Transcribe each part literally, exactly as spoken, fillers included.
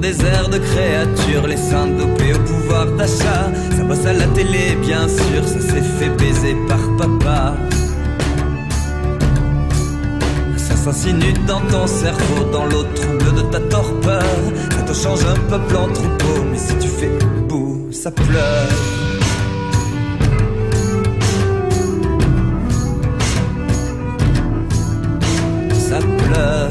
désert de créatures, les seins dopés au pouvoir d'achat. Ça bosse à la télé bien sûr, ça s'est fait baiser par papa. Ça s'insinue dans ton cerveau, dans l'eau trouble de ta torpeur. Ça te change un peuple en troupeau, mais si tu fais bouh, ça pleure. Ça pleure.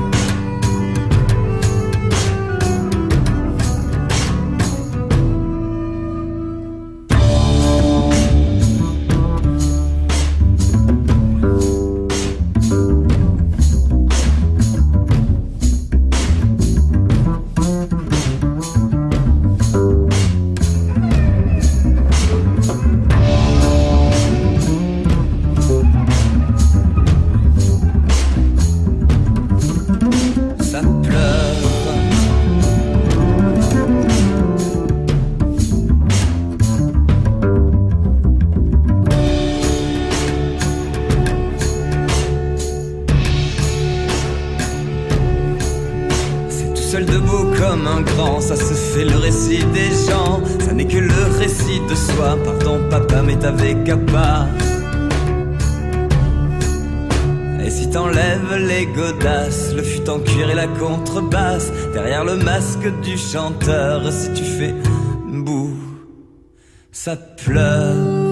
Seul debout comme un grand, ça se fait le récit des gens. Ça n'est que le récit de soi. Pardon papa, mais t'avais qu'à pas. Et si t'enlèves les godasses, le fut en cuir et la contrebasse, derrière le masque du chanteur, si tu fais bouh, ça pleure.